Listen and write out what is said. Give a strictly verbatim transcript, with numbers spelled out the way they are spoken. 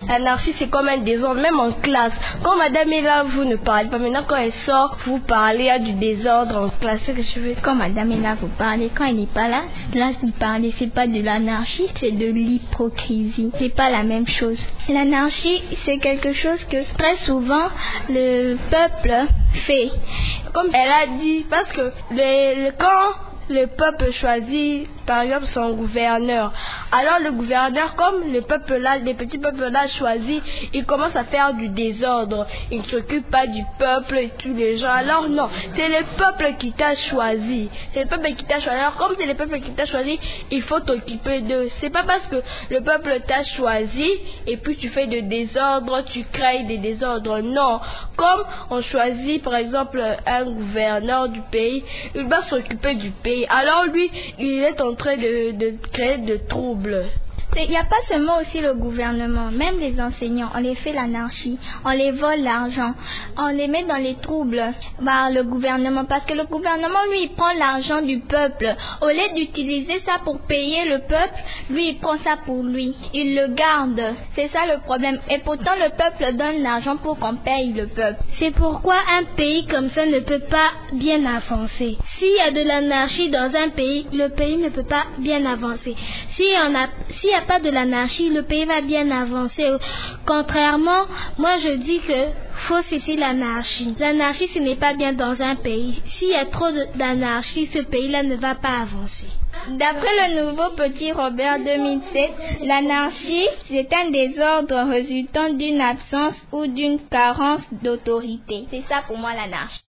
L'anarchie, c'est comme un désordre, même en classe. Quand madame est là, vous ne parlez pas. Maintenant, quand elle sort, vous parlez, il y a du désordre en classe. C'est ce que je veux. Quand madame est là, vous parlez. Quand elle n'est pas là, là, vous parlez. C'est pas de l'anarchie, c'est de l'hypocrisie. C'est pas la même chose. L'anarchie, c'est quelque chose que très souvent, le peuple fait. Comme elle a dit, parce que le, le, quand le peuple choisit, par exemple, son gouverneur, alors le gouverneur, comme le peuple là, les petits peuples là choisis, il commence à faire du désordre. Il ne s'occupe pas du peuple et tous les gens. Alors non, c'est le peuple qui t'a choisi. C'est le peuple qui t'a choisi. Alors comme c'est le peuple qui t'a choisi, il faut t'occuper d'eux. C'est pas parce que le peuple t'a choisi et puis tu fais de désordre, tu crées des désordres. Non, comme on choisit par exemple un gouverneur du pays, il doit s'occuper du pays. Alors lui, il est en train de, de créer de troubles. Il n'y a pas seulement aussi le gouvernement, même les enseignants, on les fait l'anarchie, on les vole l'argent, on les met dans les troubles par le gouvernement, parce que le gouvernement, lui, il prend l'argent du peuple. Au lieu d'utiliser ça pour payer le peuple, lui, il prend ça pour lui, il le garde. C'est ça le problème. Et pourtant, le peuple donne l'argent pour qu'on paye le peuple. C'est pourquoi un pays comme ça ne peut pas bien avancer. S'il y a de l'anarchie dans un pays, le pays ne peut pas bien avancer. S'il y en a, s'il y a pas de l'anarchie, le pays va bien avancer. Contrairement, moi je dis que faut cesser l'anarchie. L'anarchie, ce n'est pas bien dans un pays. S'il y a trop d'anarchie, ce pays-là ne va pas avancer. D'après le nouveau Petit Robert deux mille sept, l'anarchie, c'est un désordre résultant d'une absence ou d'une carence d'autorité. C'est ça pour moi l'anarchie.